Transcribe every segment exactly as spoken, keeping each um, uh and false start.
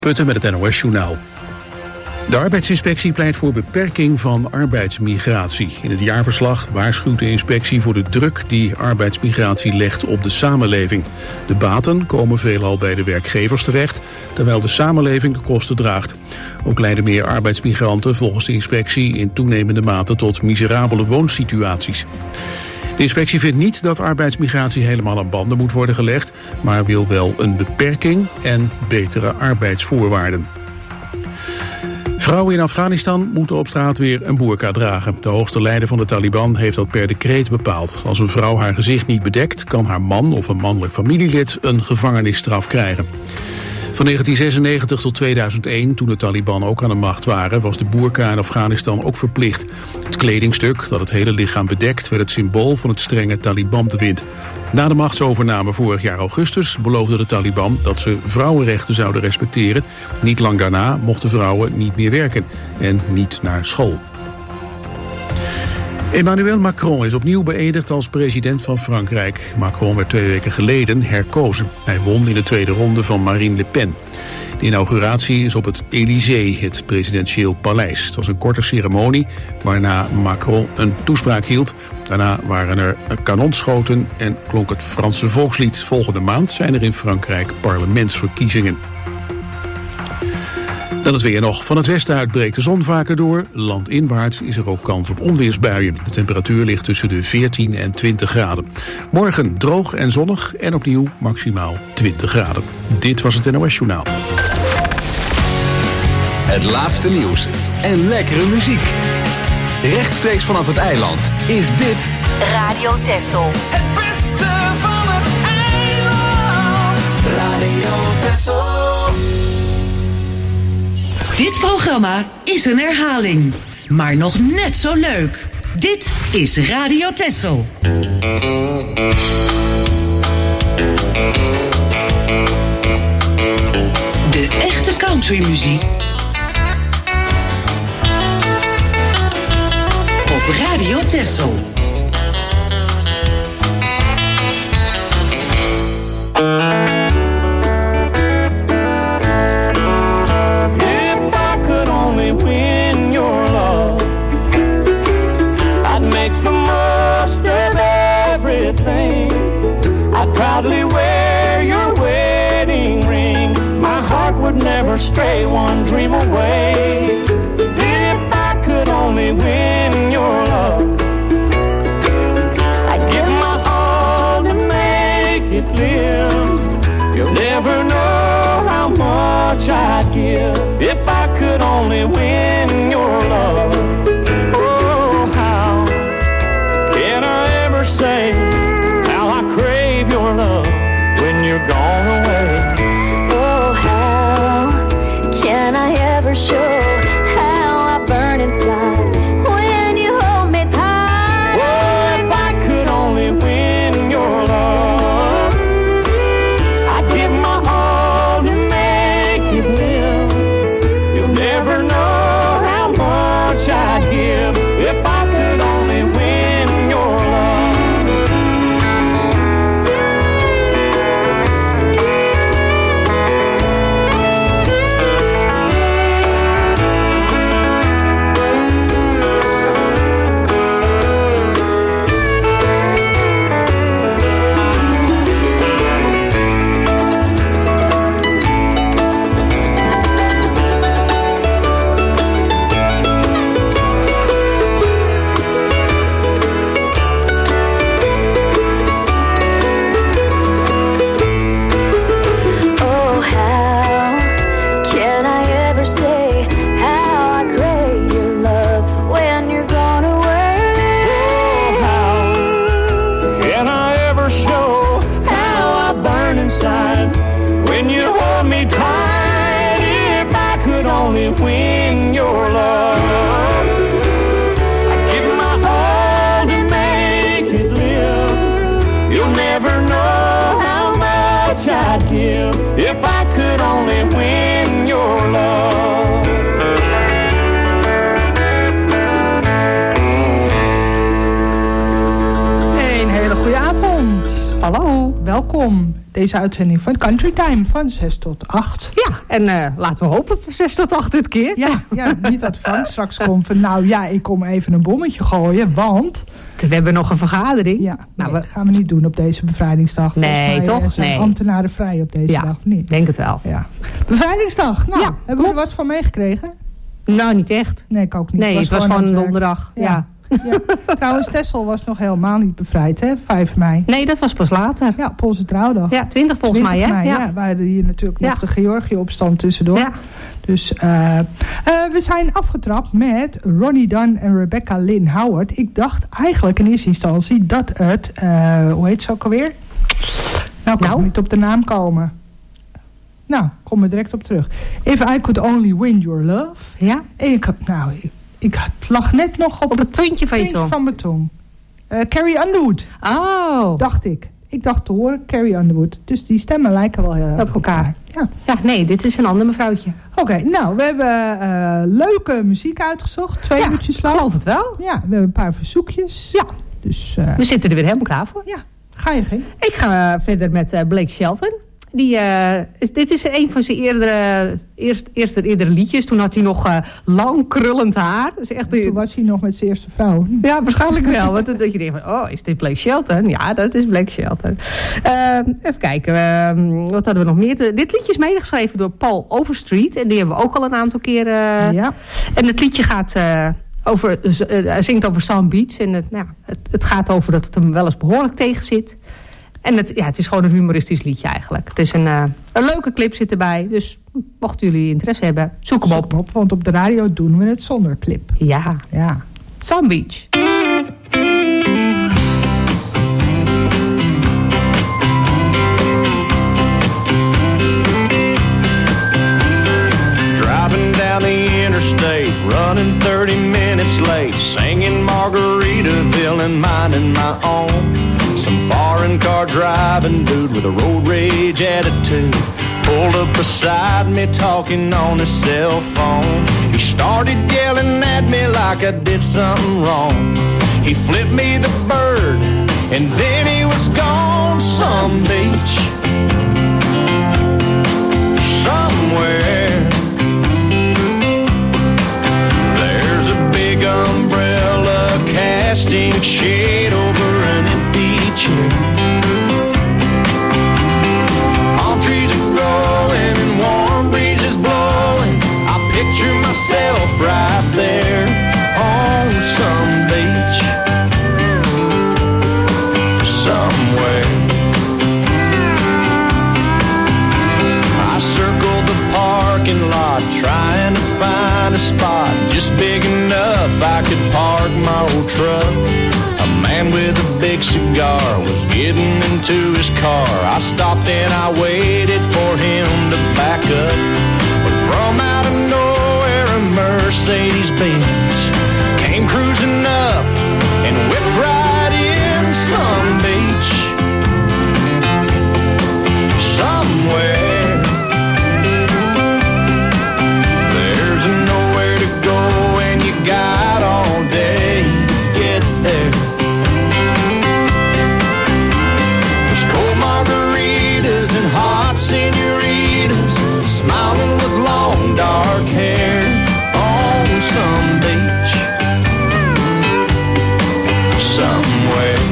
Putten met het N O S-journaal. De arbeidsinspectie pleit voor beperking van arbeidsmigratie. In het jaarverslag waarschuwt de inspectie voor de druk die arbeidsmigratie legt op de samenleving. De baten komen veelal bij de werkgevers terecht, terwijl de samenleving de kosten draagt. Ook leiden meer arbeidsmigranten volgens de inspectie in toenemende mate tot miserabele woonsituaties. De inspectie vindt niet dat arbeidsmigratie helemaal aan banden moet worden gelegd, maar wil wel een beperking en betere arbeidsvoorwaarden. Vrouwen in Afghanistan moeten op straat weer een boerka dragen. De hoogste leider van de Taliban heeft dat per decreet bepaald. Als een vrouw haar gezicht niet bedekt, kan haar man of een mannelijk familielid een gevangenisstraf krijgen. Van negentien zesennegentig tot tweeduizend één, toen de Taliban ook aan de macht waren, was de boerka in Afghanistan ook verplicht. Het kledingstuk dat het hele lichaam bedekt werd het symbool van het strenge Taliban-bewind. Na de machtsovername vorig jaar augustus beloofde de Taliban dat ze vrouwenrechten zouden respecteren. Niet lang daarna mochten vrouwen niet meer werken en niet naar school. Emmanuel Macron is opnieuw beëdigd als president van Frankrijk. Macron werd twee weken geleden herkozen. Hij won in de tweede ronde van Marine Le Pen. De inauguratie is op het Élysée, het presidentieel paleis. Het was een korte ceremonie waarna Macron een toespraak hield. Daarna waren er kanonschoten en klonk het Franse volkslied. Volgende maand zijn er in Frankrijk parlementsverkiezingen. Dan het weer nog. Van het westen uit breekt de zon vaker door. Landinwaarts is er ook kans op onweersbuien. De temperatuur ligt tussen de veertien en twintig graden. Morgen droog en zonnig en opnieuw maximaal twintig graden. Dit was het N O S Journaal. Het laatste nieuws en lekkere muziek. Rechtstreeks vanaf het eiland is dit Radio Texel. Het beste van het eiland. Radio Texel. Dit programma is een herhaling, maar nog net zo leuk. Dit is Radio Texel. De echte countrymuziek op Radio Texel. I'd proudly wear your wedding ring. My heart would never stray one dream away. If I could only win your love, I'd give my all to make it live. You'll never know how much I'd give if I could only win your love. Oh, how can I ever say your love when you're gone away? Oh, how can I ever show how I burn inside when you hold me tight? Oh, if I could only win your love, I'd give my all to make it live. You'll never know how much I'd give if I could only win your love. Win your love, I'd give my all to make it live. You'll never know how much I'd give if I could only win your love. Hey, een hele goede avond. Hallo, welkom. welkom. Deze uitzending van Country Time van zes tot acht. Ja, en uh, laten we hopen van zes tot acht dit keer. Ja, ja niet dat Frank straks komt van... nou ja, ik kom even een bommetje gooien, want... We hebben nog een vergadering. Ja, nou, nee, we gaan we niet doen op deze bevrijdingsdag. Nee, mij, toch? Zijn nee. ambtenaren vrij op deze ja, dag, of niet? Denk het wel. Ja. Bevrijdingsdag, nou, ja, hebben we er wat van meegekregen? Nou, niet echt. Nee, ik ook niet. Nee, het was, het was gewoon een donderdag. Ja. ja. Ja. Trouwens, Texel was nog helemaal niet bevrijd, hè? vijf mei. Nee, dat was pas later. Ja, op onze trouwdag. Ja, twintig volgens twintig mij, hè? Ja. ja, we hadden hier natuurlijk ja. nog de Georgië-opstand tussendoor. Ja. Dus uh, uh, we zijn afgetrapt met Ronnie Dunn en Rebecca Lynn Howard. Ik dacht eigenlijk in eerste instantie dat het, uh, hoe heet ze ook alweer? Nou, kan nou. ik niet op de naam komen. Nou, kom er direct op terug. If I Could Only Win Your Love. Ja? Ik heb, nou... Ik, Ik lag net nog op, op het puntje van je tong. van mijn tong. Uh, Carrie Underwood. Oh. Dacht ik. Ik dacht te horen Carrie Underwood. Dus die stemmen lijken wel heel op elkaar. elkaar. Ja. ja, nee, dit is een ander mevrouwtje. Oké, okay, nou, we hebben uh, leuke muziek uitgezocht. Twee ja, uurtjes lang. geloof het wel. Ja, we hebben een paar verzoekjes. Ja. Dus, uh, we zitten er weer helemaal klaar voor. Ja, ga je geen? Ik ga uh, verder met uh, Blake Shelton. Die, uh, is, dit is een van zijn eerdere, eerst, eerste eerdere liedjes. Toen had hij nog uh, lang krullend haar. Dus echt, toen was hij nog met zijn eerste vrouw. Ja, waarschijnlijk wel. Want dat je denkt van, oh, is dit Blake Shelton? Ja, dat is Blake Shelton. Uh, even kijken. Uh, wat hadden we nog meer? Dit liedje is medegeschreven door Paul Overstreet. En die hebben we ook al een aantal keren. Uh, ja. En het liedje gaat... Uh, over, uh, hij zingt over Palm Beach. En het, nou, het, het gaat over dat het hem wel eens behoorlijk tegen zit. En het, ja, het is gewoon een humoristisch liedje eigenlijk. Het is een, uh, een leuke clip zit erbij. Dus mochten jullie interesse hebben, zoek hem op. Zoek hem op. Want op de radio doen we het zonder clip. Ja. ja. Palm Beach. Driving down the interstate, running thirty minutes late, singing Margaritaville and minding my own. Some foreign car driving dude with a road rage attitude pulled up beside me talking on his cell phone. He started yelling at me like I did something wrong. He flipped me the bird and then he was gone. Some beach somewhere. There's a big umbrella casting shade over an empty chair. Palm trees are growing and warm breezes blowing. I picture myself right there on some beach somewhere. I circled the parking lot trying to find a spot just big enough I could park my old truck. A man with a big cigar was getting into his car. I stopped and I waited for him to back up. But from out of nowhere a Mercedes-Benz came cruising up and whipped right in some beach somewhere. There's nowhere to go and you got all day to get there. There's cold margaritas and hot senoritas smiling with long dark hair on some beach somewhere.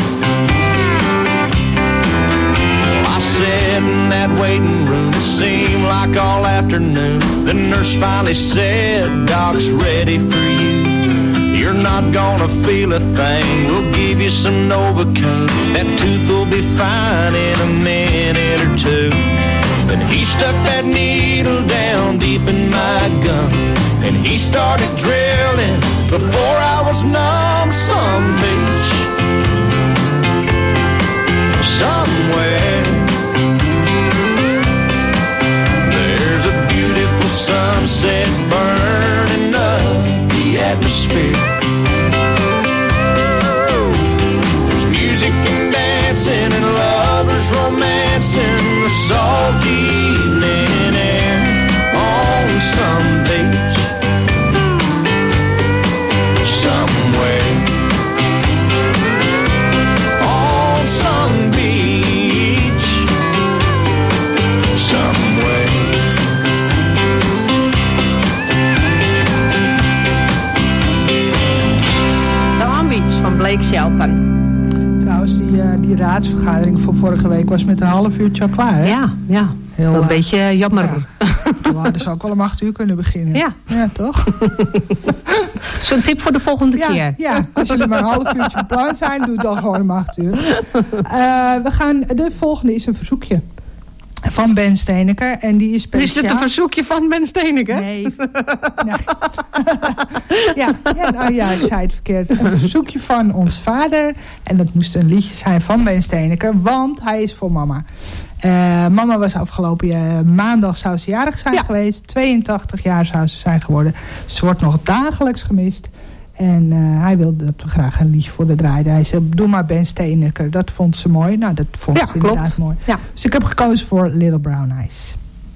Well, I sat in that waiting room, it seemed like all afternoon. The nurse finally said, Doc's ready for you. You're not gonna feel a thing, we'll give you some Novocaine. That tooth will be fine in a minute or two. Then he stuck that needle down deep in my gum, and he started drilling before I was numb. Some beach somewhere. There's a beautiful sunset burning up the atmosphere. There's music and dancing and lovers romancing the salty evening air on some beach somewhere. On some beach Blake Shelton. Trouwens, die, uh, die raadsvergadering van vorige week was met een half uurtje al klaar, hè? Ja, ja. Heel, een uh, beetje jammer. Ja. We hadden ze ook wel om acht uur kunnen beginnen. Ja. Ja, toch? Zo'n tip voor de volgende ja, keer. Ja, als jullie maar een half uurtje van plan zijn, doe het dan gewoon om acht uur. Uh, we gaan, de volgende is een verzoekje. Van Ben Steeneker. En die is speciaal. Is dit een verzoekje van Ben Steeneker? Nee. nee. ja, ja, nou ja, ik zei het verkeerd. Een verzoekje van ons vader. En dat moest een liedje zijn van Ben Steeneker. Want hij is voor mama. Uh, mama was afgelopen uh, maandag zou ze jarig zijn ja. geweest. tweeëntachtig jaar zou ze zijn geworden. Ze wordt nog dagelijks gemist. En uh, hij wilde dat we graag een liedje voor de draaiden. Hij zei, doe maar Ben Steeneker. Dat vond ze mooi. Nou, dat vond ja, ze klopt. inderdaad mooi. Ja. Dus ik heb gekozen voor Little Brown Eyes.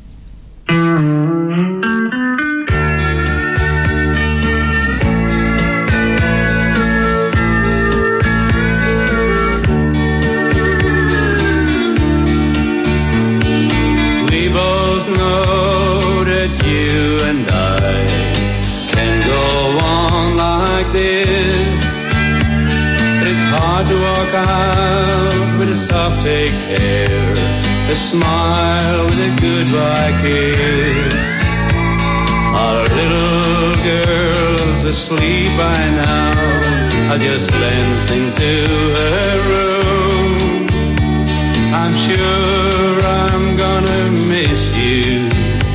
We both know that you and I can go on like this. But it's hard to walk out with a soft take care, a smile with a goodbye kiss. Our little girl's asleep by now. I'll just glance into her room. I'm sure I'm gonna miss you,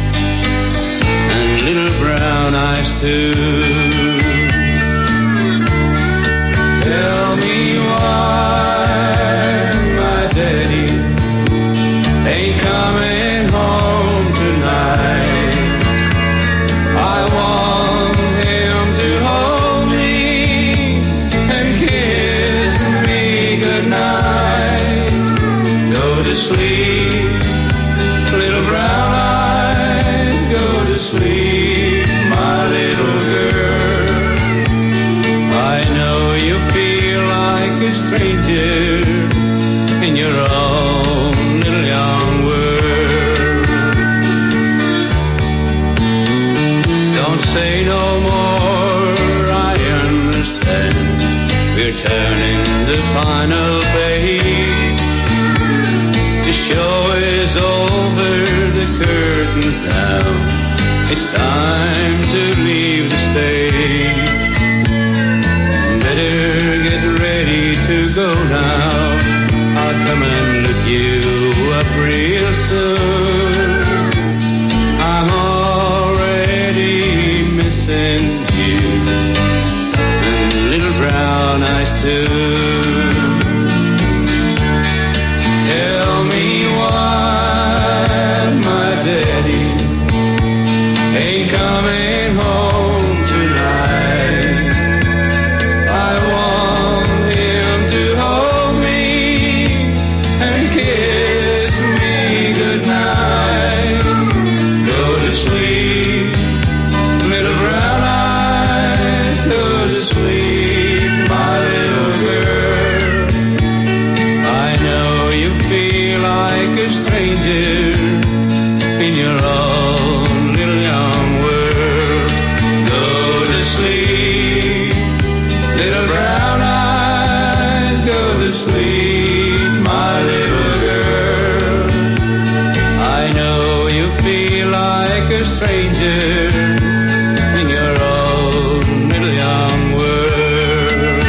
and little brown eyes too. Tell me why my daddy ain't coming home tonight. I want him to hold me and kiss me goodnight. Go to sleep, little brown eyes, go to sleep, my little girl. I know you feel like a stranger in your own little young world. Don't say no more, I understand. We're turning the final page. The show is over, the curtain's down. It's time to leave the stage. Better get ready to go now. I'll come and look you up real soon. I'm already missing you, and little brown eyes too. Tell me why my daddy ain't coming home tonight. I want him to hold me and kiss me goodnight. Go to sleep, little brown eyes, go to sleep, my little girl. I know you feel like a stranger in your own little young world. Go to sleep, little brown eyes, go to sleep, my little girl. I know you feel like a stranger in your own little young world.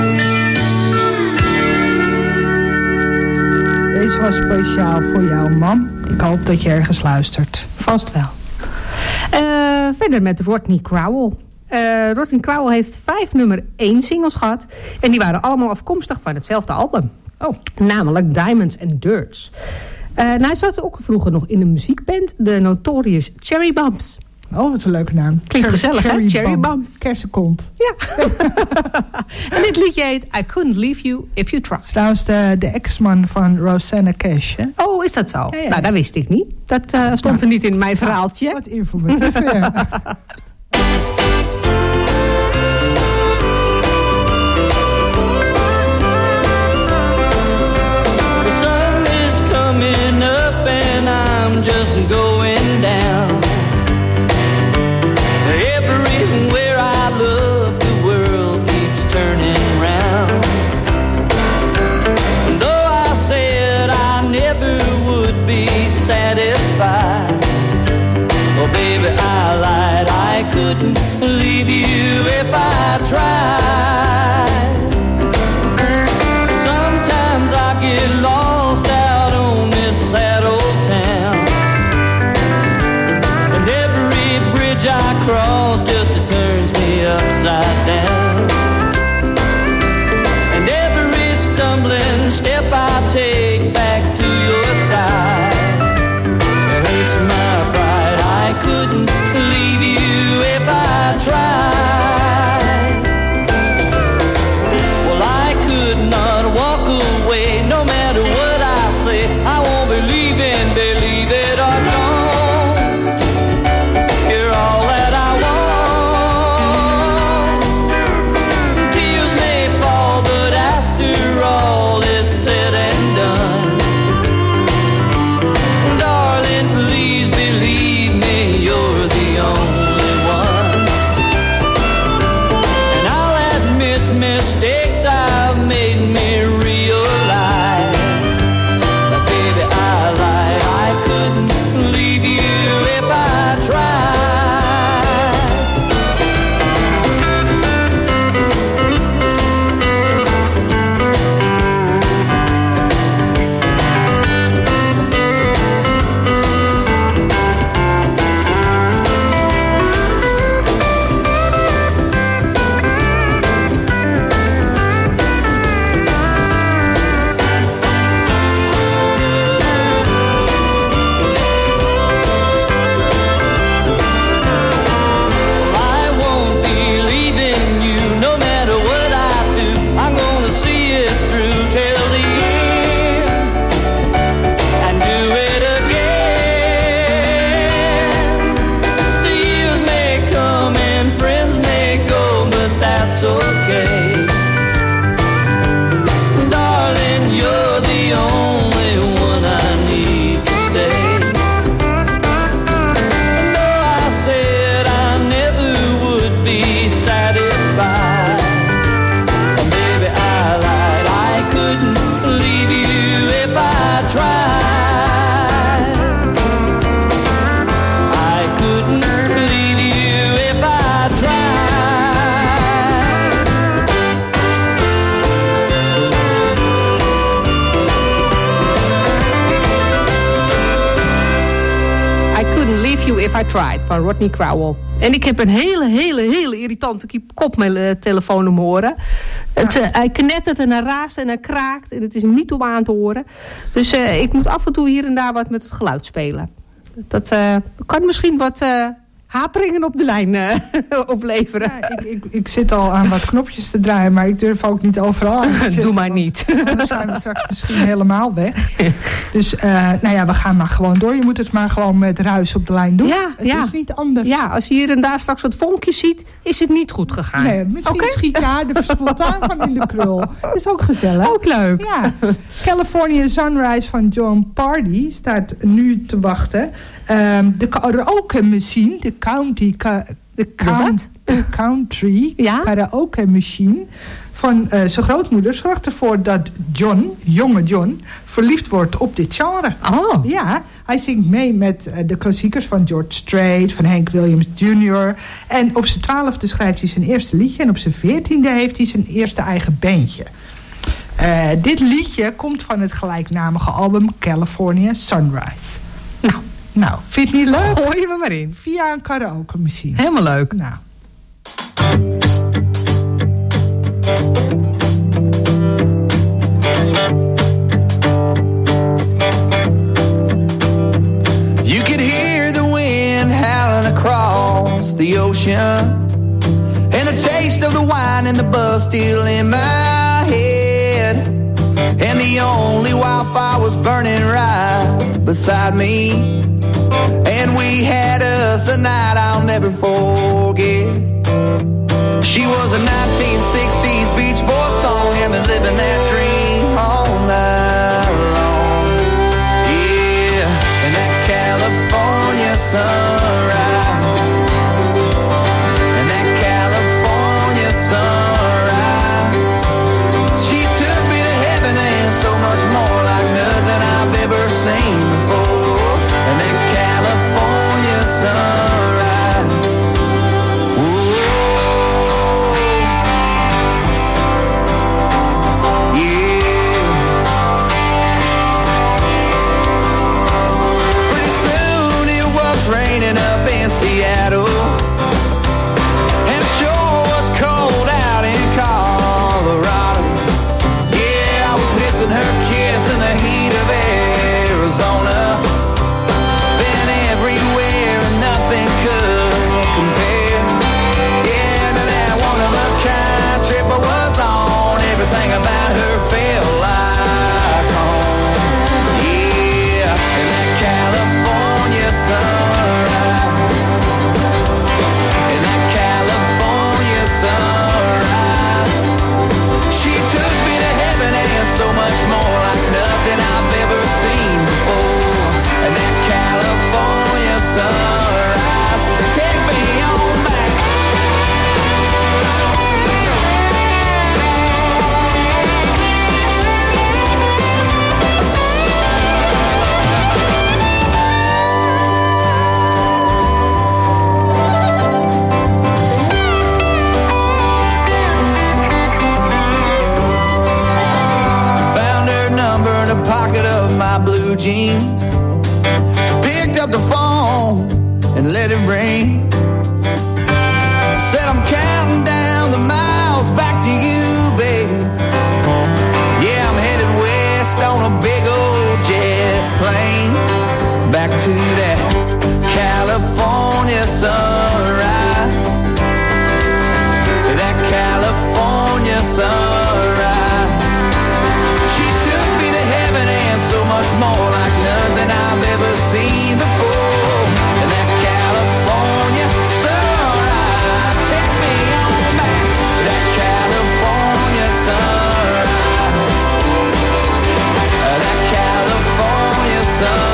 Deze was speciaal voor jou, mam. Ik hoop dat je ergens luistert. Vast wel. Uh, verder met Rodney Crowell. Uh, Rodney Crowell heeft vijf nummer één singles gehad. En die waren allemaal afkomstig van hetzelfde album. Oh. Namelijk Diamonds and Dirts. Uh, en hij zat ook vroeger nog in een muziekband. De Notorious Cherry Bumps. Oh, wat een leuke naam. Klinkt Cherry, gezellig, Cherry hè? Cherry Bumps. Bumps. Kersenkont. Ja. En dit liedje heet I Couldn't Leave You If You Tried. Trouwens de, de ex-man van Rosanna Cash, hè? Oh, is dat zo? Ja, ja. Nou, dat wist ik niet. Dat uh, stond nou, er niet in mijn verhaaltje. Nou, wat informatief, ja. The sun is coming up and I'm just going down. Everywhere I look, the world keeps turning round. cross just turns me upside down. And every stumbling step I take back to your side, it hurts my pride. I couldn't leave you if I tried. Well, I could not walk away, no matter what I say. I won't believe in, believe it or don't. You're all that I want. Tears may fall, but after all is said and done, darling, please believe me, you're the only one. And I'll admit mistakes I've made me realize that, baby, I lied. I couldn't leave you if I tried. I won't be leaving you, no matter what I do. I'm gonna see it through till the end and do it again. The years may come and friends may go, but that's okay. Darling, you're the only one I need to stay. No, I said I never would be satisfied. Oh, baby, I lied. I couldn't leave you if I tried. I couldn't leave you if I tried. I Couldn't Leave You If I Tried van Rodney Crowell. En ik heb een hele, hele, hele irritante koptelefoon om horen. Het, uh, hij knettert en hij raast en hij kraakt. En het is niet om aan te horen. Dus uh, ik moet af en toe hier en daar wat met het geluid spelen. Dat uh, kan misschien wat uh, haperingen op de lijn uh, opleveren. Ja, ik, ik, ik zit al aan wat knopjes te draaien, maar ik durf ook niet overal aan te zitten. Doe maar niet. Dan zijn we straks misschien helemaal weg. Dus uh, nou ja, we gaan maar gewoon door. Je moet het maar gewoon met ruis op de lijn doen. Ja, het ja. is niet anders. Ja, als je hier en daar straks wat vonkjes ziet, is het niet goed gegaan. Nee, misschien Okay. schiet daar de spontaan van in de krul. Dat is ook gezellig. Ook leuk. Ja. California Sunrise van John Pardy staat nu te wachten. Um, de karaoke machine, de county, ka, de, count, de country Ja? karaoke machine van uh, zijn grootmoeder zorgt ervoor dat John, jonge John, verliefd wordt op dit genre. Oh. Ja, hij zingt mee met uh, de klassiekers van George Strait, van Hank Williams junior En op zijn twaalfde schrijft hij zijn eerste liedje en op zijn veertiende heeft hij zijn eerste eigen bandje. Uh, dit liedje komt van het gelijknamige album California Sunrise. Nou, nou vind je het niet leuk? Gooi je me maar in. Via een karaoke machine. Helemaal leuk. Nou. You could hear the wind howling across the ocean, and the taste of the wine and the buzz still in my head. And the only wildfire was burning right beside me, and we had us a night I'll never forget. She was a nineteen sixties Beach Boys song, and been living that dream all night long. Yeah, and that California sunrise, and that California sunrise, she took me to heaven and so much more, like nothing I've ever seen before. And that California sunrise, whoa, yeah. my blue jeans. Picked up the phone and let it ring. Said I'm counting down the miles back to you, babe. Yeah, I'm headed west on a big old jet plane. Back to that California sunrise. That California sunrise. She took me to heaven and so much more, like nothing I've ever seen before. And that California sunrise, take me on back. That California sunrise. That California sunrise.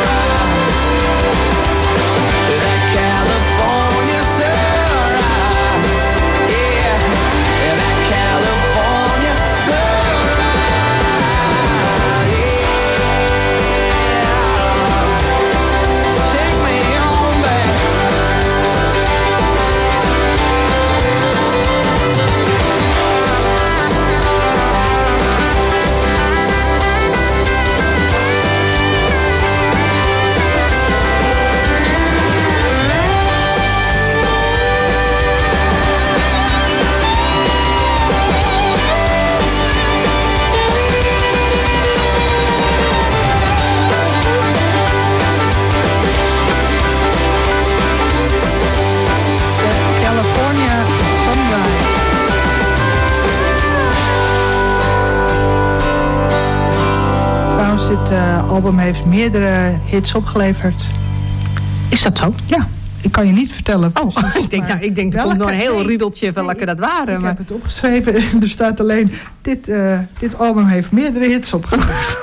Dit uh, album heeft meerdere hits opgeleverd. Is dat zo? Ja, ik kan je niet vertellen. Oh, precies, ik denk, nou, ik denk er komt nog een heel riedeltje van welke dat waren. Ik maar... heb het opgeschreven. Er staat alleen, dit, uh, dit album heeft meerdere hits opgeleverd.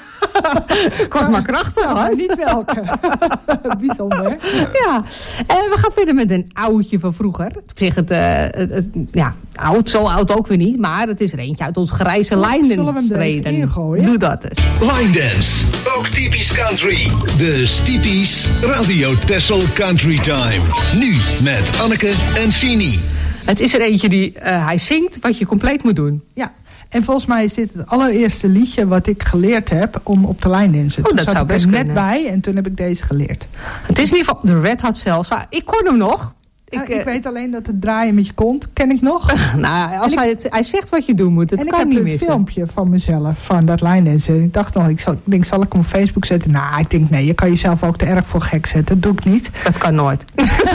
Kort maar krachtig, hoor. Maar niet welke. Bijzonder. Ja, en we gaan verder met een oudje van vroeger. Op zich het, uh, het, het, ja, oud, zo oud ook weer niet, maar het is er eentje uit ons grijze line-dance-reden. Doe dat eens. Line dance, ook typisch country. De Stiepies Radio Texel Country Time. Nu met Anneke en Sini. Het is er eentje die, uh, hij zingt wat je compleet moet doen. Ja. En volgens mij is dit het allereerste liedje wat ik geleerd heb om op de lijn dansen. Oh, toen dat zat zou ik er best net kunnen. bij en toen heb ik deze geleerd. Het is in ieder geval de Red Hot Salsa. Ik kon hem nog. Ik, Ik, uh, ik uh, weet alleen dat het draaien met je kont, ken ik nog. nou, als En hij, ik- het, hij zegt wat je doen moet, het en ik kan heb niet een missen. filmpje van mezelf, van dat lijndansen. Ik dacht nog, ik, zal, ik denk, zal ik hem op Facebook zetten? Nou, ik denk, nee, je kan jezelf ook te erg voor gek zetten. Dat doe ik niet. Dat kan nooit.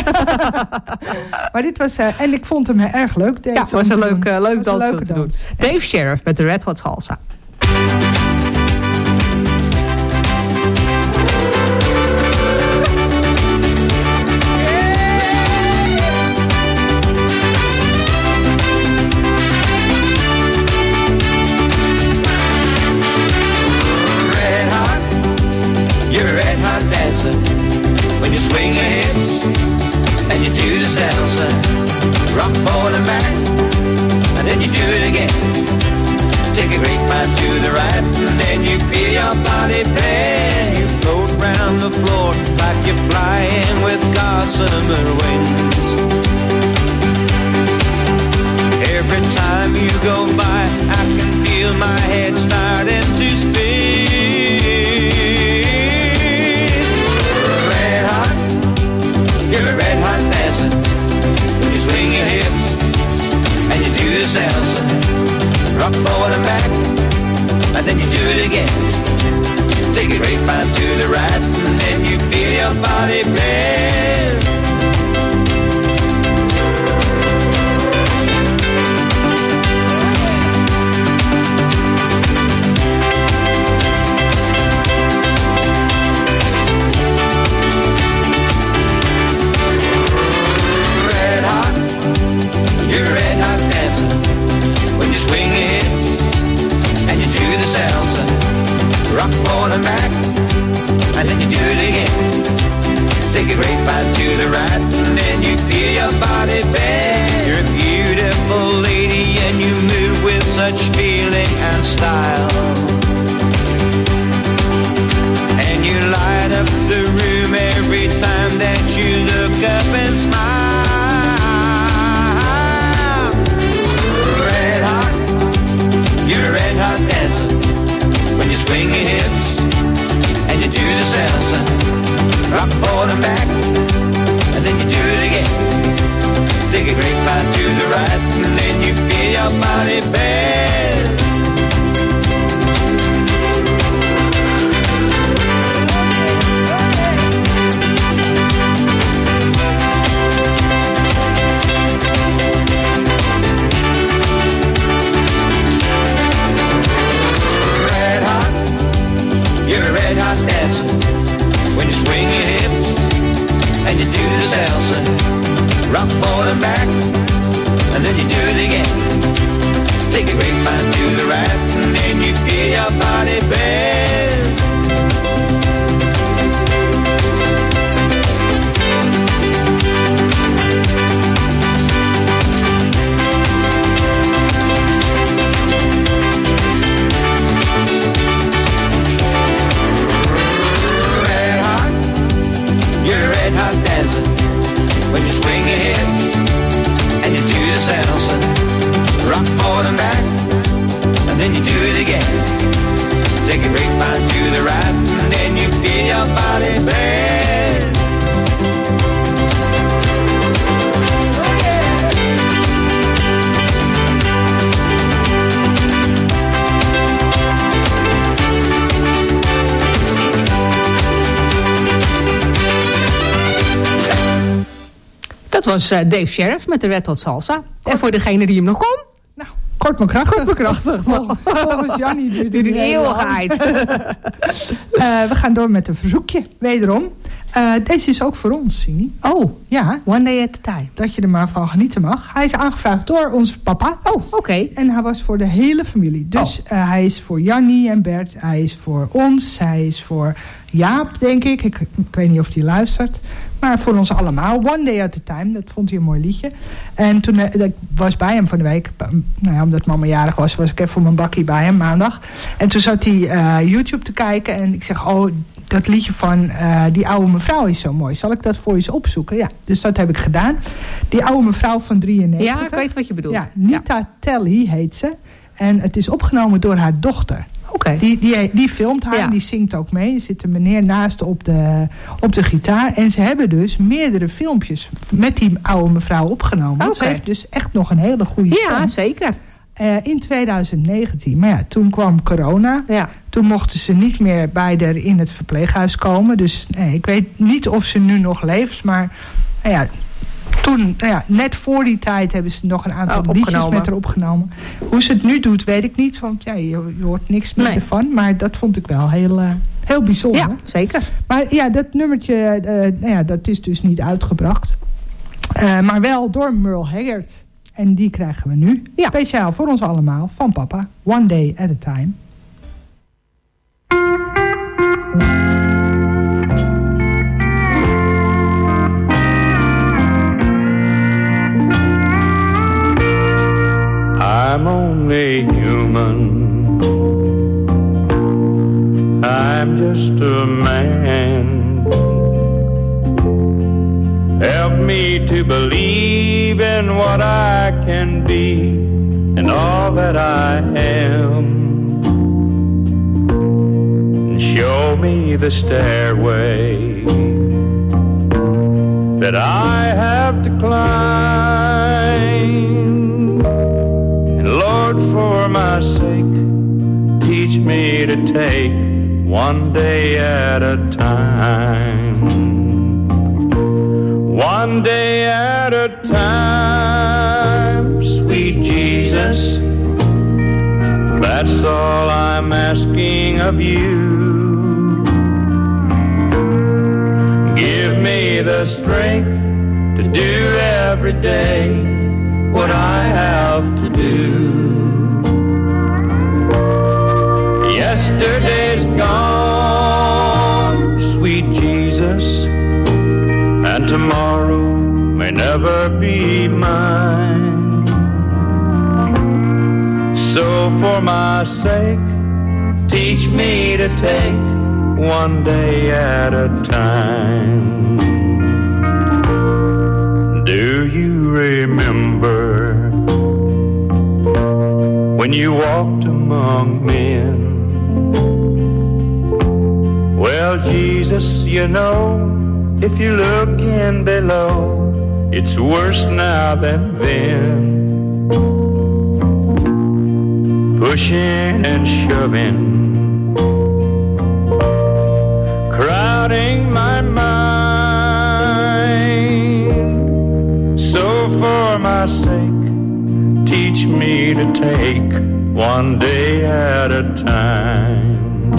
Maar dit was, uh, en ik vond hem erg leuk. Deze Ja, het was een leuk, uh, leuk was een dans leuke om te doen. dans. Dave Sheriff met de Red Hot Salsa. Red hot, you're red hot dancing. When you swing your hips and you do the salsa, rock forward and back, and then you do it again. Take a great mind to the right, and then you feel your body bend. You float round the floor like you're flying with gossamer wings. Every time you go by, I can feel my head starting to spin. Red hot, you're a red hot dancer. When you swing your hips and you do the salsa, rock forward and back, and then you do it again. Take a grapevine to the right, and then you feel your body bend. falling back, and then you do it again. Take a grapevine to the right, and then you feel your body bend. Red hot, you're a red hot dancer. When you swing your hips and you do the salsa, rock forward and back, and then you do it again. Take a grapevine to the right, and then you feel your body bend. Dat was uh, Dave Sheriff met de Red Hot Salsa. En voor degene die hem nog kon... Nou, kort maar krachtig. Kort maar krachtig. Volgens Jannie duurt het een eeuwigheid. uh, we gaan door met een verzoekje, wederom. Uh, deze is ook voor ons, Sini. Oh, ja. One Day at a Time. Dat je er maar van genieten mag. Hij is aangevraagd door onze papa. Oh, oké. Okay. En hij was voor de hele familie. Dus oh. uh, hij is voor Jannie en Bert. Hij is voor ons. Hij is voor Jaap, denk ik. Ik, ik weet niet of hij luistert. Maar voor ons allemaal. One Day at a Time. Dat vond hij een mooi liedje. En toen uh, ik was bij hem van de week. Nou ja, omdat mama jarig was, was ik even voor mijn bakkie bij hem maandag. En toen zat hij uh, YouTube te kijken. En ik zeg, oh, dat liedje van uh, die oude mevrouw is zo mooi. Zal ik dat voor je eens opzoeken? Ja, dus dat heb ik gedaan. Die oude mevrouw van drieënnegentig. Ja, ik weet wat je bedoelt. Ja, Nita ja. Telly heet ze. En het is opgenomen door haar dochter. Oké. Okay. Die, die, die filmt haar, ja. Die zingt ook mee. Er zit een meneer naast op de, op de gitaar. En ze hebben dus meerdere filmpjes met die oude mevrouw opgenomen. Okay. Ze heeft dus echt nog een hele goede stem. Ja, zeker. Uh, in twintig negentien. Maar ja, toen kwam corona. Ja. Toen mochten ze niet meer bij haar in het verpleeghuis komen. Dus nee, ik weet niet of ze nu nog leeft. Maar nou ja, toen, nou ja, net voor die tijd hebben ze nog een aantal oh, liedjes met haar opgenomen. Hoe ze het nu doet, weet ik niet. Want ja, je, je hoort niks meer nee. ervan. Maar dat vond ik wel heel, uh, heel bijzonder. Ja, zeker. Maar ja, dat nummertje, uh, nou ja, dat is dus niet uitgebracht. Uh, maar wel door Merle Haggard. En die krijgen we nu. Ja. Speciaal voor ons allemaal. Van papa. One Day at a Time. I'm only human. I'm just a man. Help me to believe in what I can be and all that I am. And show me the stairway that I have to climb. And Lord, for my sake, teach me to take one day at a time. One day at a time, sweet Jesus, that's all I'm asking of you. Give me the strength to do every day what I have to do. Yesterday's gone, sweet Jesus, and tomorrow may never be mine. So for my sake, teach me to take one day at a time. Do you remember when you walked among men? Well, Jesus, you know, if you look in below, it's worse now than then. Pushing and shoving, crowding my mind. So for my sake, teach me to take one day at a time.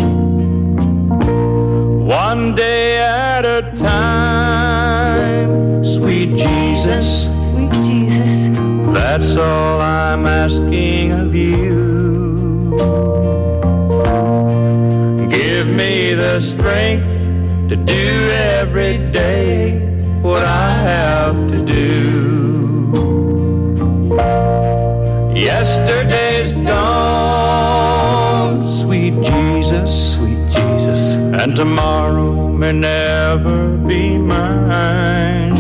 One day at a time, sweet Jesus, sweet Jesus. That's all I'm asking of you. Give me the strength to do every day what I have to do. Yesterday's gone, sweet Jesus, sweet Jesus, and tomorrow may never be mine.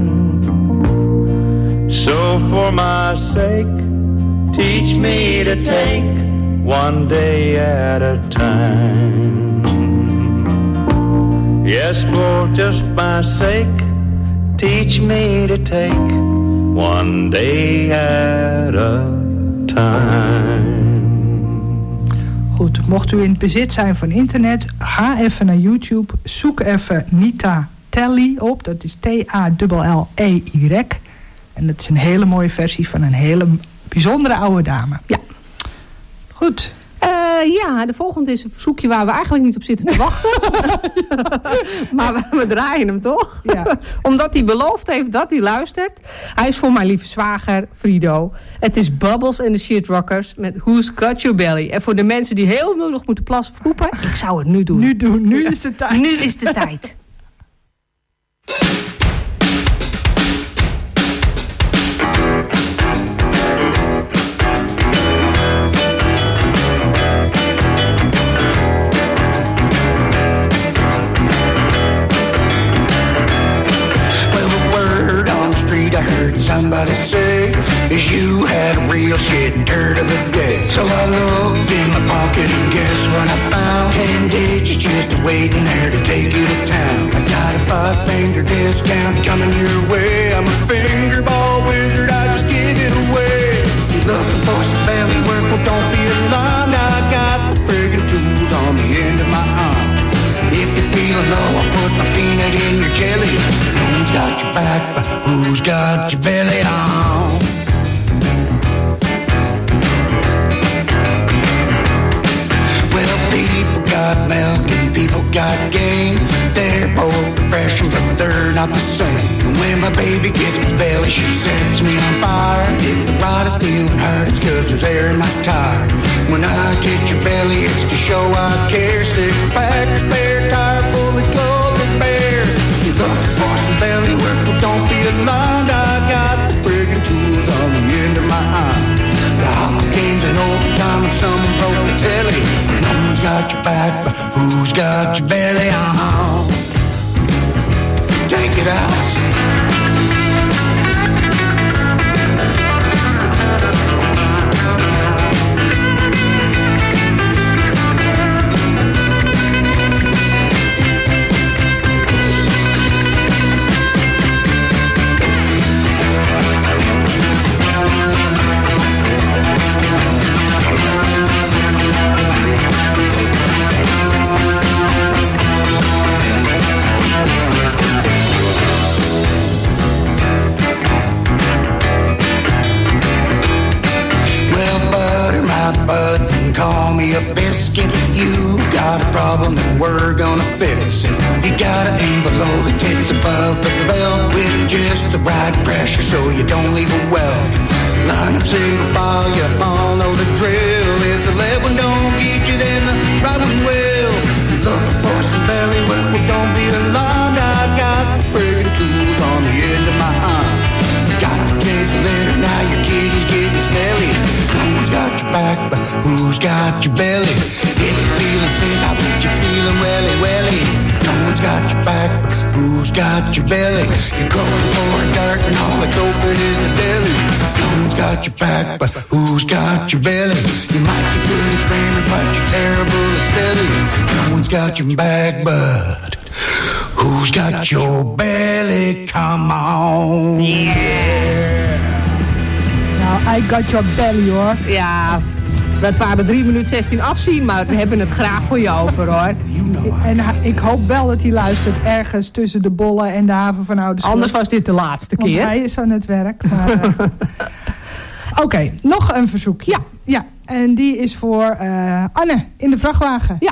So for my sake, teach me to take one day at a time. Yes, for just my sake, teach me to take one day at a time. Goed, mocht u in het bezit zijn van internet, ga even naar YouTube, zoek even Nita Telly op, dat is T A L L E Y. En dat is een hele mooie versie van een hele bijzondere oude dame. Ja. Goed. Uh, ja, de volgende is een verzoekje waar we eigenlijk niet op zitten te wachten. Maar we, we draaien hem toch? Ja. Omdat hij beloofd heeft dat hij luistert. Hij is voor mijn lieve zwager, Frido. Het is Bubbles and the Shitrockers met Who's Got Your Belly. En voor de mensen die heel nodig moeten plassen of poepen, ik zou het nu doen. Nu doen, nu is de tijd. Nu is de tijd. I heard somebody say is you had a real shit and dirt of a day. So I looked in my pocket and guess what I found? Ten digits just waiting there to take you to town. I got a five-finger discount coming your way. I'm a fingerball wizard, I just give it away. You looking for some family work? Well, don't be alarmed. I got the friggin' tools on the end of my arm. If you're feeling low, I'll put my peanut in your jelly. No one's got your back, but who's got your belly on? Well, people got milk and people got game. They're both refreshing, but they're not the same. And when my baby gets his belly, she sets me on fire. If the ride is feeling hurt, it's cause there's air in my tire. When I get your belly, it's to show I care. Six pack, spare tire full of golden bear. You looking for some belly work? Well, don't be alarmed. I got the friggin' tools on the end of my arm. The hockey games and overtime and someone broke the telly. No one's got your back, but who's got your belly on? Take it out. Call me a biscuit, you got a problem and we're gonna fix it. You gotta aim below the tits, above the belt, with just the right pressure so you don't leave a welt. Line up single file, you all know the drill. If the left one don't get you, then the right one will. Looking for some belly work, well don't be alarmed. I got the friggin' tools on the end of my arm. Got to change the letter, now your kitty's getting smelly. No one's got your back, but who's got your belly? If you're feeling sick, I bet you're feeling welly, welly. No one's got your back, but who's got your belly? You're going for a dart and all that's open is the belly. No one's got your back, but who's got your belly? You might be good at grammar, but you're terrible at spelling. No one's got your back, but who's got your belly? Come on. Yeah. Nou, I got your belly, hoor. Ja, dat waren drie minuten zestien afzien, maar we hebben het graag voor je over, hoor. En ik hoop wel dat hij luistert ergens tussen de bollen en de haven van Oude Sloot. Anders was dit de laatste keer. Want hij is aan het werk. Maar, uh... Oké, okay, nog een verzoek. Ja. Ja, en die is voor uh, Anne in de vrachtwagen. Ja.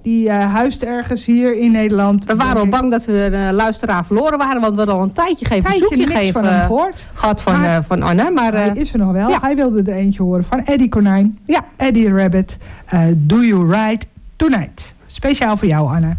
Die uh, huist ergens hier in Nederland. We waren al bang dat we de luisteraar verloren waren. Want we hadden al een tijdje geen verzoekje gegeven van hem gehoord. Gehad van, maar, uh, van Anne. Maar, uh, hij is er nog wel. Ja. Hij wilde er eentje horen van Eddie Konijn. Ja, Eddie Rabbit. Uh, Do You Ride Tonight. Speciaal voor jou, Anne.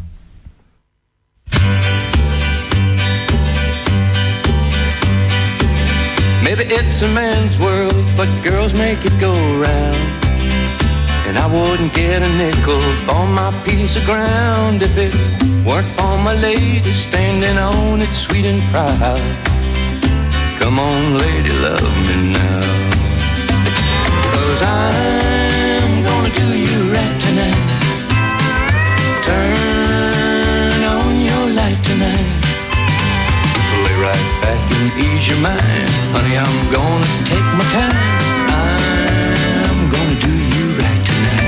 Maybe it's a man's world, but girls make it go round. And I wouldn't get a nickel for my piece of ground if it weren't for my lady standing on it sweet and proud. Come on, lady, love me now. 'Cause I'm gonna do you right tonight. Turn on your light tonight. So lay right back and ease your mind. Honey, I'm gonna take my time. I'm gonna do you right tonight.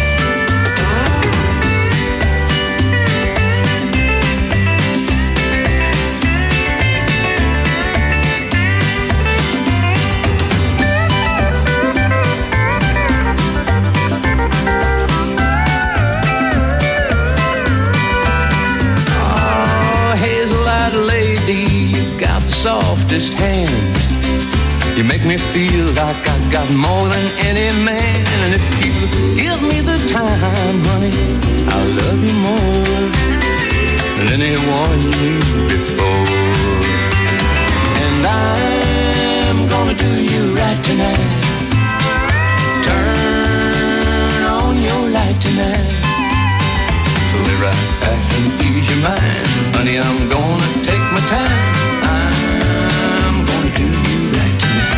Oh, hazel-eyed lady, you got the softest hand. You make me feel like I've got more than any man. And if you give me the time, honey, I'll love you more than anyone you before. And I'm gonna do you right tonight. Turn on your light tonight. So lay right back and ease your mind. Honey, I'm gonna take my time. I'm gonna do you right tonight.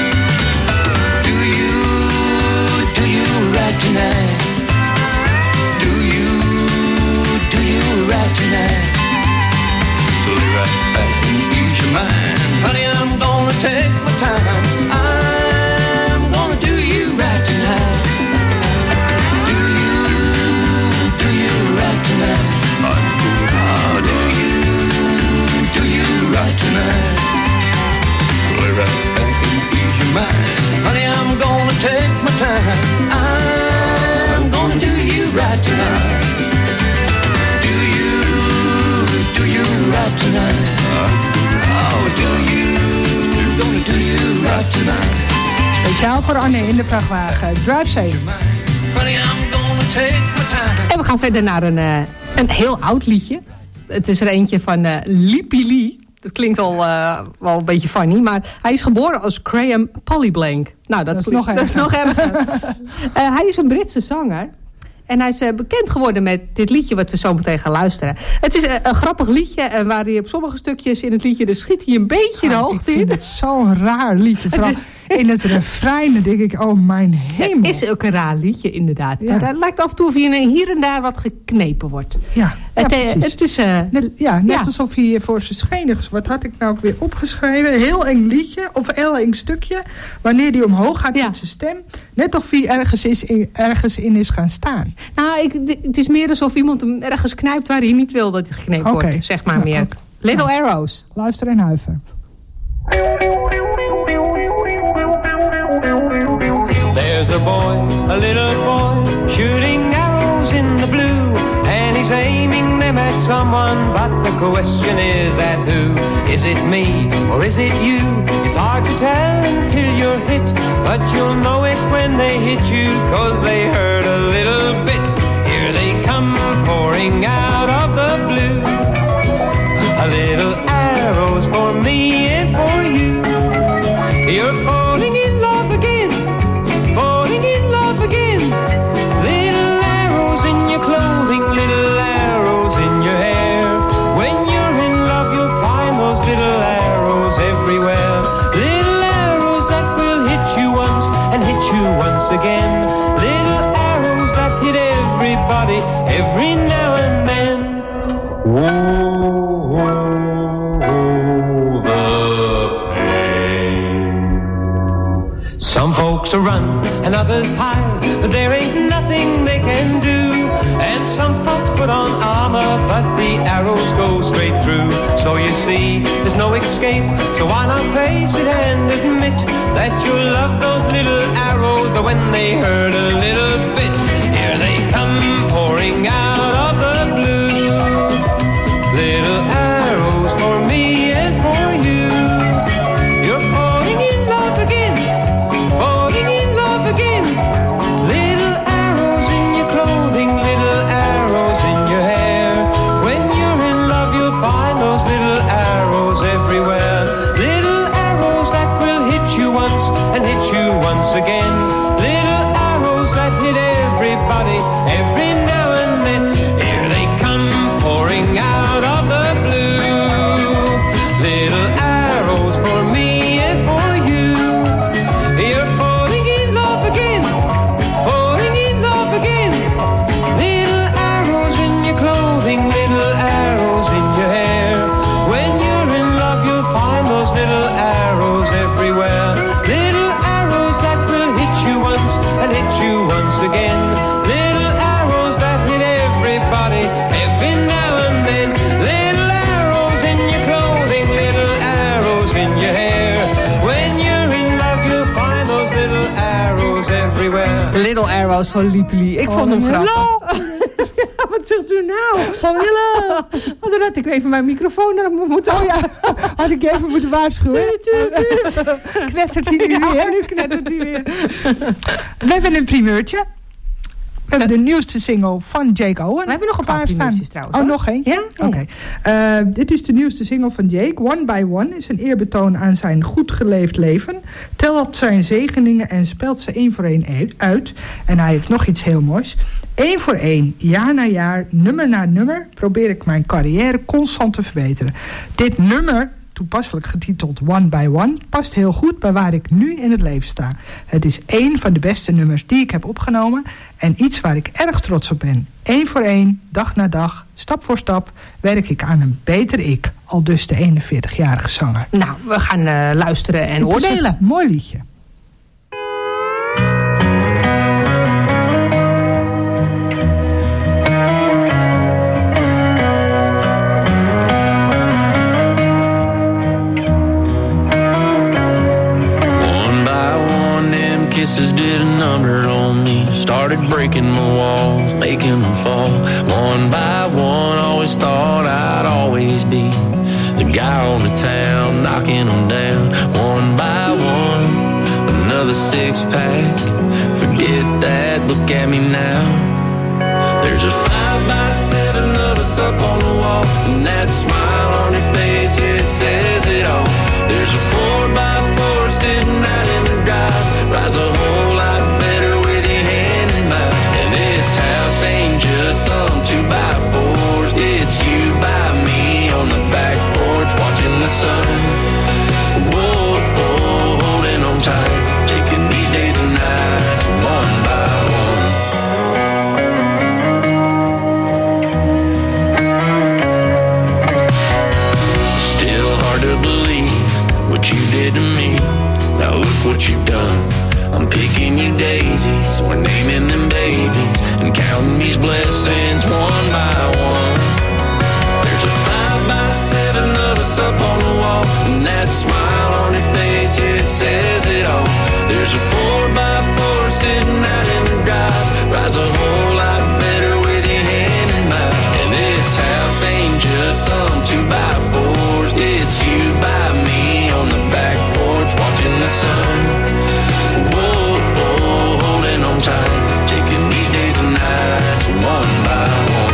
Right tonight. Do you, do you right tonight? So lay right back and ease your mind. Honey, I'm gonna take my time. I'm gonna do you right tonight. Do you, do you right tonight? Oh, do you, do you right tonight? So lay right back and ease your mind. Honey, I'm gonna take my time. I'm gonna do you right tonight. Do you, do you right tonight? Oh, do you, gonna do you right tonight? Speciaal voor Anne in de vrachtwagen. Drive safe. Honey, I'm gonna take my time. En we gaan verder naar een, uh, een heel oud liedje. Het is er eentje van uh, Lippy Lee. Dat klinkt al uh, wel een beetje funny, maar hij is geboren als Graham Pollyblank. Nou, dat, dat is nog erger. Dat is nog erger. uh, hij is een Britse zanger. En hij is uh, bekend geworden met dit liedje wat we zo meteen gaan luisteren. Het is uh, een grappig liedje uh, waar hij op sommige stukjes in het liedje... dus schiet hij een beetje de hoogte in. Ik vind het zo'n raar liedje. Vooral in het refrein dan denk ik, oh mijn hemel. Het is ook een raar liedje, inderdaad. Ja. Maar het lijkt af en toe of je hier en daar wat geknepen wordt. Ja, het, ja uh, precies. Het is, uh, net, ja, net ja. alsof hij voor zijn schenen... Wat had ik nou ook weer opgeschreven? Een heel eng liedje, of een heel eng stukje. Wanneer hij omhoog gaat ja. met zijn stem. Net of hij ergens, is, ergens in is gaan staan. Nou, ik, het is meer alsof iemand hem ergens knijpt waar hij niet wil dat hij geknepen okay. wordt. Zeg maar ja, meer. Okay. Little ja. Arrows. Luister en huiver. There's a boy, a little boy, shooting arrows in the blue, and he's aiming them at someone, but the question is at who? Is it me, or is it you? It's hard to tell until you're hit, but you'll know it when they hit you, 'cause they hurt a little bit. Here they come pouring out of the blue, a little arrows for me and for you. You're falling in love again, falling in love again. Little arrows in your clothing, little arrows in your hair. When you're in love, you'll find those little arrows everywhere. Little arrows that will hit you once and hit you once again. Little arrows that hit everybody every now and then. Whoa. Some folks run and others hide, but there ain't nothing they can do. And some folks put on armor, but the arrows go straight through. So you see, there's no escape, so why not face it and admit that you love those little arrows when they hurt a little bit. Here they come pouring out of the Little Arrows van Liepeli. Ik vond hem grappig. Ja, wat zegt u nou? Hallo. Oh, dan had ik even mijn microfoon erop moeten... Oh ja, had ik even moeten waarschuwen. Knettert hij nu ja, weer? nu knettert hij weer. We hebben een primeurtje. We hebben de nieuwste single van Jake Owen. We hebben nog een paar primeurtjes trouwens. Oh, hoor. nog één? Ja? Oké. Okay. Uh, dit is de nieuwste single van Jake. One by One is een eerbetoon aan zijn goed geleefd leven. Telt zijn zegeningen en spelt ze één voor één uit. En hij heeft nog iets heel moois. Eén voor één, jaar na jaar, nummer na nummer... probeer ik mijn carrière constant te verbeteren. Dit nummer... toepasselijk getiteld One by One, past heel goed bij waar ik nu in het leven sta. Het is één van de beste nummers die ik heb opgenomen en iets waar ik erg trots op ben. Eén voor één, dag na dag, stap voor stap, werk ik aan een beter ik. Al dus de eenenveertigjarige zanger. Nou, we gaan uh, luisteren en het oordelen. Is een mooi liedje. Kisses did a number on me. Started breaking my walls, making them fall. One by one, always thought I'd always be the guy on the town, knocking them down. One by one, another six pack. Forget that, look at me now. There's a five by seven of us up on the wall, and that smile on your face, it says it all. There's a four by four sitting out in the drive. Rides a whole lot better with your hand in mine. And this house ain't just some two by fours. It's you by me on the back porch watching the sun. Whoa, whoa, holding on tight, taking these days and nights one by one. Still hard to believe what you did to me. Now look what you've done. I'm picking you daisies, we're naming them babies, and counting these blessings one by one. There's a five by seven of us up on the wall, and that smile on your face, it says it all. There's a four by four sitting out in the drive, rides a whole lot better with your hand in mine. And this house ain't just some two by fours, it's you by me on the back porch watching the sun. Whoa, whoa, holding on tight, taking these days and nights one by one.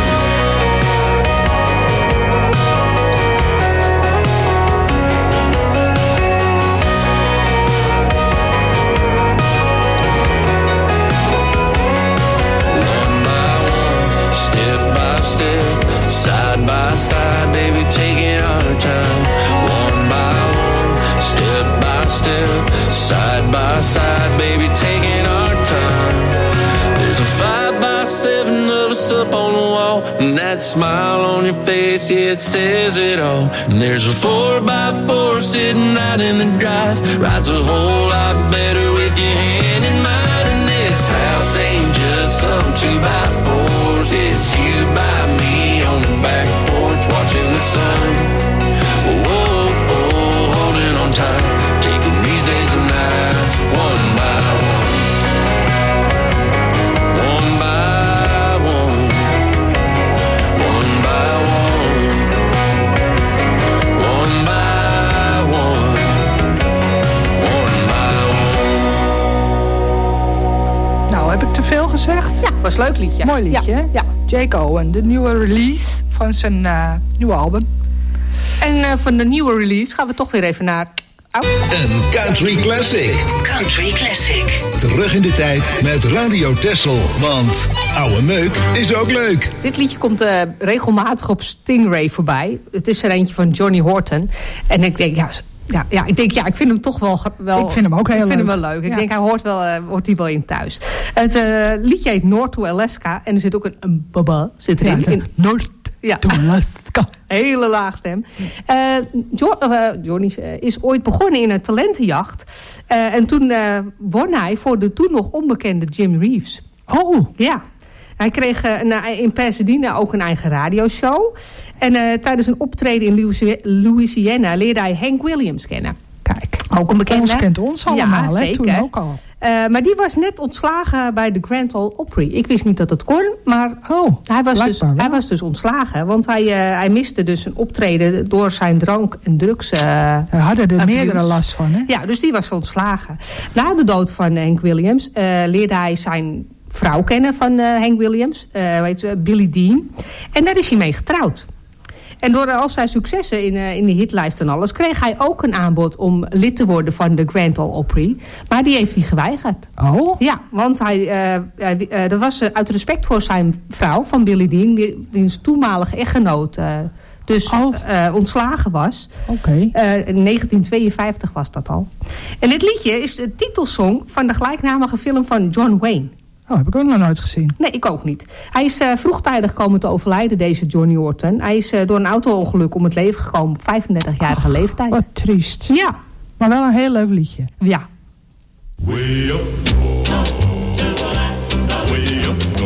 One by one, step by step, side by side, baby, taking our time. One by one, step by step, side by side, baby, taking our time. There's a five by seven of us up on the wall, and that smile on your face, yeah, it says it all. And there's a four by four sitting out in the drive, rides a whole lot better with your hand in mine. And this house ain't just some two by fours, it's you by me on the back porch watching the sun. Whoa, whoa, holding on tight, taking these days and nights one by one. One by one. One by one. One by one. One by one. Nou, heb ik te veel gezegd? Ja, was een leuk liedje. Mooi liedje, ja. hè? Ja. Jake Owen, de nieuwe release van zijn uh, nieuwe album. En uh, van de nieuwe release gaan we toch weer even naar... Oh. Een country classic. Country classic. Terug in de tijd met Radio Tessel. Want oude meuk is ook leuk. Dit liedje komt uh, regelmatig op Stingray voorbij. Het is er eentje van Johnny Horton. En ik denk, ja... Ja, ja, ik denk, ja, ik vind hem toch wel... wel ik vind hem ook heel ik leuk. Ik vind hem wel leuk. Ik ja. denk, hij hoort, wel, uh, hoort hier wel in thuis. Het uh, liedje heet North to Alaska. En er zit ook een, een baba zit erin. Ja, in, North ja. to Alaska. Hele laag stem. Uh, jo uh, Johnny uh, is ooit begonnen in een talentenjacht. Uh, en toen uh, won hij voor de toen nog onbekende Jim Reeves. Oh. Ja. Hij kreeg uh, een, in Pasadena ook een eigen radioshow. En uh, tijdens een optreden in Louisiana leerde hij Hank Williams kennen. Kijk, ook een bekende. Ons kent ons allemaal, ja, hè? zeker. Toen ook al. Uh, maar die was net ontslagen bij de Grand Ole Opry. Ik wist niet dat het kon, maar oh, hij, was dus, hij was dus ontslagen. Want hij, uh, hij miste dus een optreden door zijn drank- en drugs. Uh, Daar hadden er abuse. meerdere last van, hè? Ja, dus die was ontslagen. Na de dood van Hank Williams uh, leerde hij zijn vrouw kennen van uh, Hank Williams. Uh, weet je, Billie Dean. En daar is hij mee getrouwd. En door al zijn successen in, uh, in de hitlijst en alles... kreeg hij ook een aanbod om lid te worden van de Grand Ole Opry. Maar die heeft hij geweigerd. Oh? Ja, want hij, uh, uh, uh, dat was uh, uit respect voor zijn vrouw, van Billie Dean... die diens toenmalige echtgenoot uh, dus oh. uh, ontslagen was. Oké. Okay. Uh, in negentien tweeënvijftig was dat al. En dit liedje is de titelsong van de gelijknamige film van John Wayne. Oh, heb ik ook nog nooit gezien. Nee, ik ook niet. Hij is uh, vroegtijdig komen te overlijden, deze Johnny Horton. Hij is uh, door een auto-ongeluk om het leven gekomen op vijfendertigjarige leeftijd. Wat triest. Ja. Maar wel een heel leuk liedje. Ja. Way up north, way up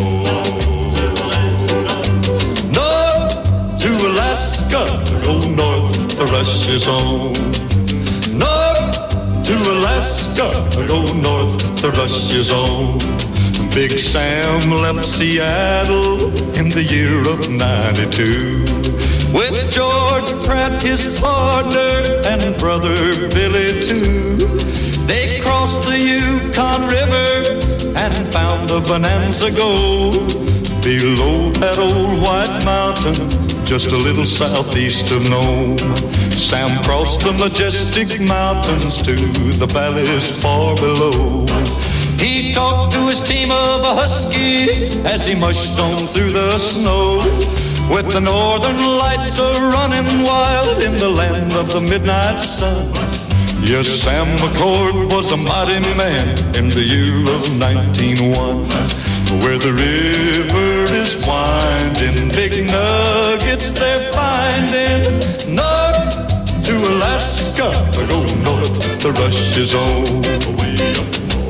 north, to Alaska, go north, the rush is on. North to Alaska, go north, the rush is on. Big Sam left Seattle in the year of ninety-two with George Pratt, his partner, and brother Billy too. They crossed the Yukon River and found the Bonanza Gold below that old white mountain, just a little southeast of Nome. Sam crossed the majestic mountains to the valleys far below. He talked to his team of huskies as he mushed on through the snow, with the northern lights a-running wild in the land of the midnight sun. Yes, Sam McCord was a mighty man in the year of nineteen oh one, where the river is winding, big nuggets they're finding. North to Alaska, go north, the rush is on. Way up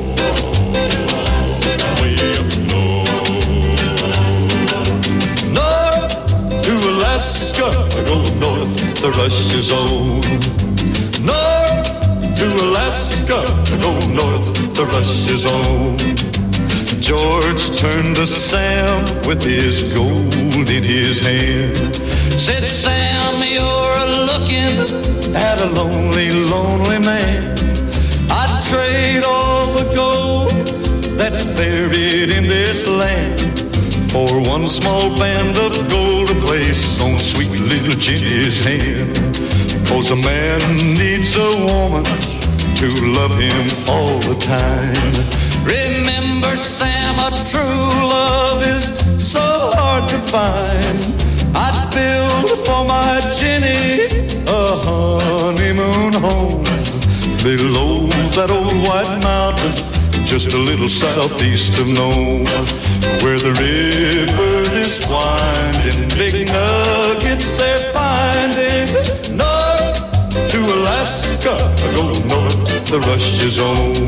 Alaska, go north, the rush is on. North to Alaska, go north, the rush is on. George turned to Sam with his gold in his hand. Said, Sam, you're looking at a lonely, lonely man. I'd trade all the gold that's buried in this land for one small band of gold to place on sweet little Jenny's hand. Cause a man needs a woman to love him all the time. Remember, Sam, a true love is so hard to find. I'd build for my Jenny a honeymoon home below that old white mountain, just a little southeast of Nome, where the river is winding, big nuggets they're finding. North to Alaska, go north, the rush is on.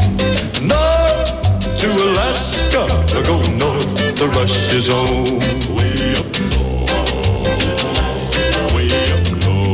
North to Alaska, go north, the rush is on. Way up north, way up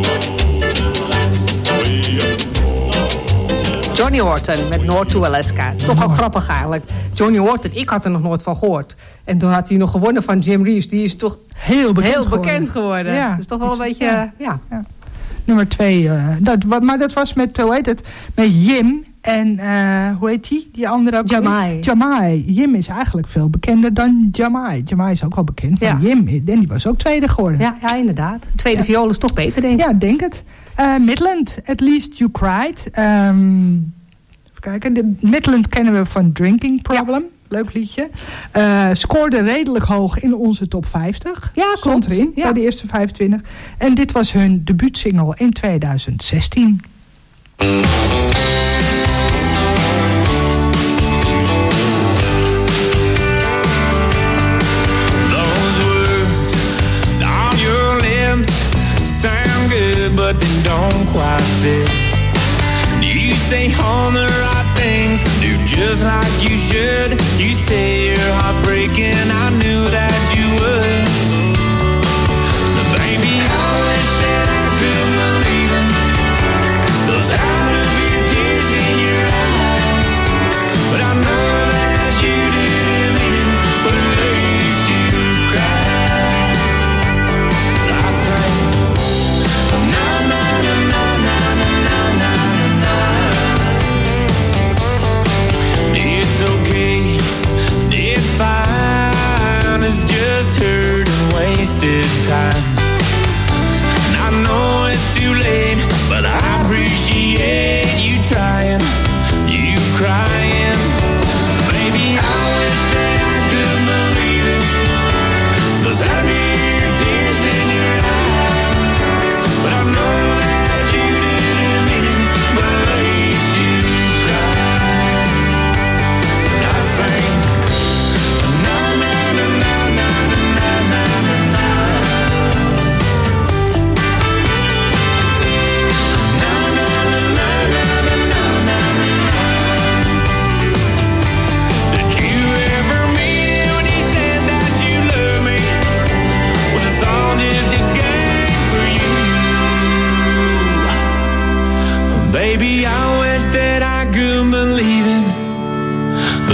north, way up north. Johnny Horton met North to Alaska. Toch wel grappig eigenlijk. Johnny Horton, ik had er nog nooit van gehoord. En toen had hij nog gewonnen van Jim Reeves. Die is toch heel bekend heel geworden. Bekend geworden. Ja, dat is toch wel een beetje... Ja. Ja. Ja. Nummer twee. Uh, dat, maar dat was met, hoe heet het, met Jim en, uh, hoe heet die? Die andere ook. Jamai. Jamai. Jim is eigenlijk veel bekender dan Jamai. Jamai is ook wel bekend. Ja. Maar Jim, en die was ook tweede geworden. Ja, ja inderdaad. Tweede ja. viool is toch beter, denk ik. Ja, denk het. Uh, Midland, At Least You Cried. Um, even kijken. De Midland kennen we van Drinking Problem. Ja. Leuk liedje. Uh, scoorde redelijk hoog in onze top vijftig. Ja, stond erin ja. bij de eerste vijfentwintig. En dit was hun debuutsingle in tweeduizend zestien. Those words on your lips sound good, but they don't quite fit. You say all the right things, do just like you should. You say your heart's breaking, I knew that you would. But baby, I wish that I could believe it. Those out of your tears in your eyes. But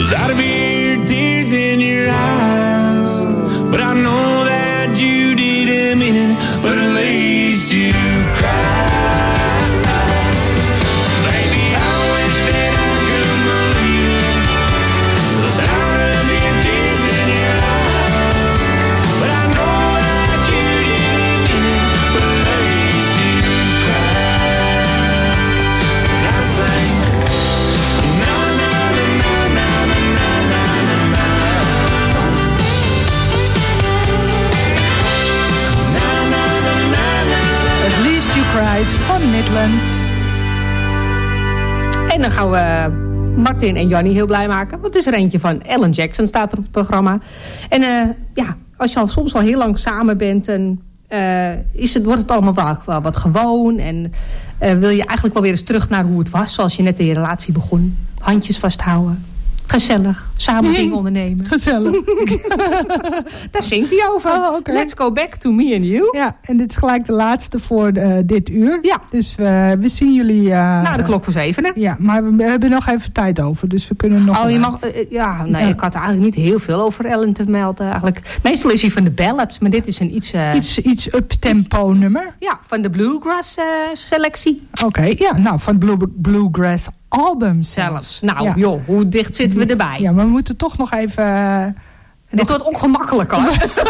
'Cause out of here, tears in your eyes. But I know that you didn't mean it, but at least you cried. Baby, I wish that I could believe it. The sound of your tears in your eyes. But I know that you didn't mean it, but at least you cried. And I sang, na na na na na na na na na. At Least You Cried van Midlands. En dan gaan we Martin en Jannie heel blij maken. Want het is er eentje van Alan Jackson, staat er op het programma. En uh, ja, als je al soms al heel lang samen bent... En, uh, is het, wordt het allemaal wel, wel wat gewoon. En uh, wil je eigenlijk wel weer eens terug naar hoe het was... zoals je net in je relatie begon. Handjes vasthouden. Gezellig. Samen dingen ondernemen. Gezellig. Daar zingt hij over. Oh, okay. Let's go back to me and you. Ja, en dit is gelijk de laatste voor uh, dit uur. Ja. Dus uh, we zien jullie... Uh, Na de klok voor zevenen. Ja, maar we, we hebben nog even tijd over. Dus we kunnen nog... Oh, je mag... Uh, ja, nee, ja. ik had eigenlijk niet heel veel over Ellen te melden. Eigenlijk. Meestal is hij van de ballads, maar dit is een iets... Uh, iets iets up-tempo nummer. Ja, van de bluegrass uh, selectie. Oké, okay, ja, nou, van Blue, Bluegrass album zelfs. zelfs. Nou, ja. joh, hoe dicht zitten we erbij? Ja, maar we moeten toch nog even... Uh, Dit nog... wordt ongemakkelijk, hoor.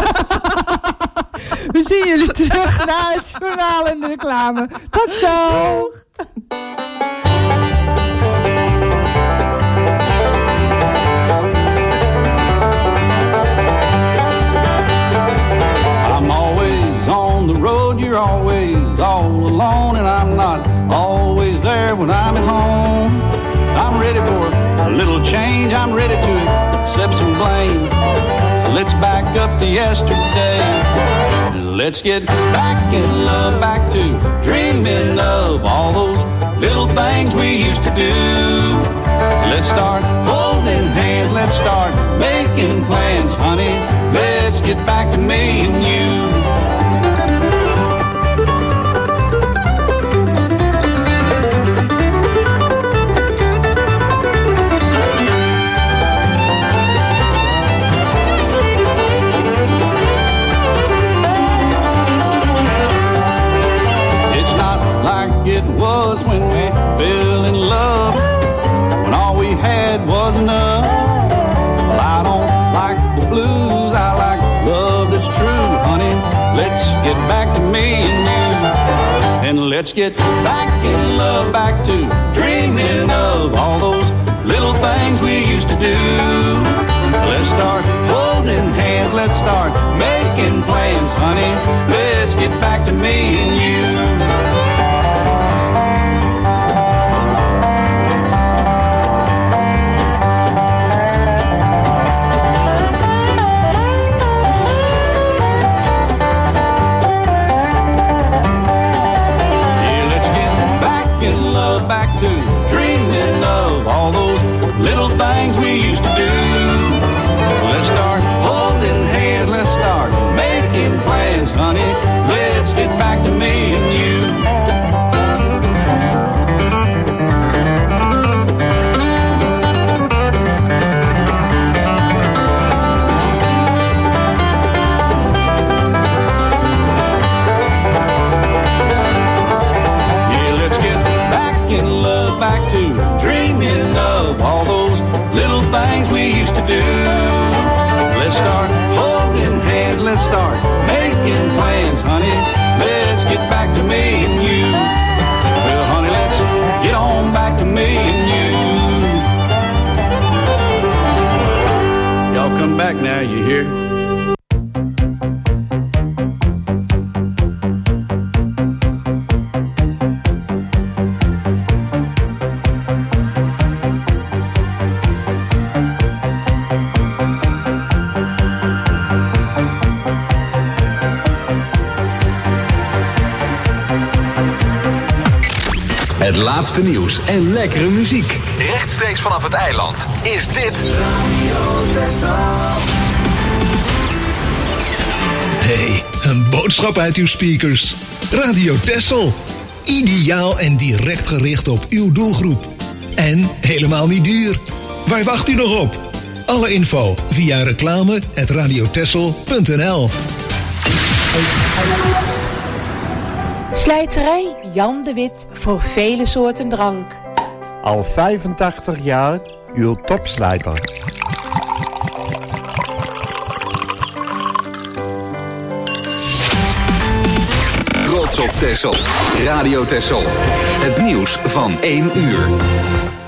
We zien jullie terug na het journaal en de reclame. Tot zo! I'm always on the road, you're always all alone, and I'm not always there when I'm at home. I'm ready for a little change, I'm ready to accept some blame. So let's back up to yesterday. Let's get back in love, back to dreaming of all those little things we used to do. Let's start holding hands, let's start making plans, honey. Let's get back to me and you. It was when we fell in love, when all we had was enough. Well, I don't like the blues, I like love that's true, honey. Let's get back to me and you, and let's get back in love, back to dreaming of all those little things we used to do. Let's start holding hands, let's start making plans, honey. Let's get back to me and you. Back to dreaming of all those little things we used to do. Let's start holding hands, let's start making plans, honey. Let's get back to me and you. Back to dreaming of all those little things we used to do. Let's start holding hands, let's start making plans, honey. Let's get back to me and you. Well, honey, let's get on back to me and you. Y'all come back now, you hear? Het laatste nieuws en lekkere muziek. Rechtstreeks vanaf het eiland is dit Radio Texel. Hey, een boodschap uit uw speakers. Radio Texel. Ideaal en direct gericht op uw doelgroep. En helemaal niet duur. Waar wacht u nog op? Alle info via reclame at radiotessel punt n l. Slijterij Jan de Wit voor vele soorten drank. Al vijfentachtig jaar uw topslijter. Trots op Texel. Radio Texel. Het nieuws van één uur.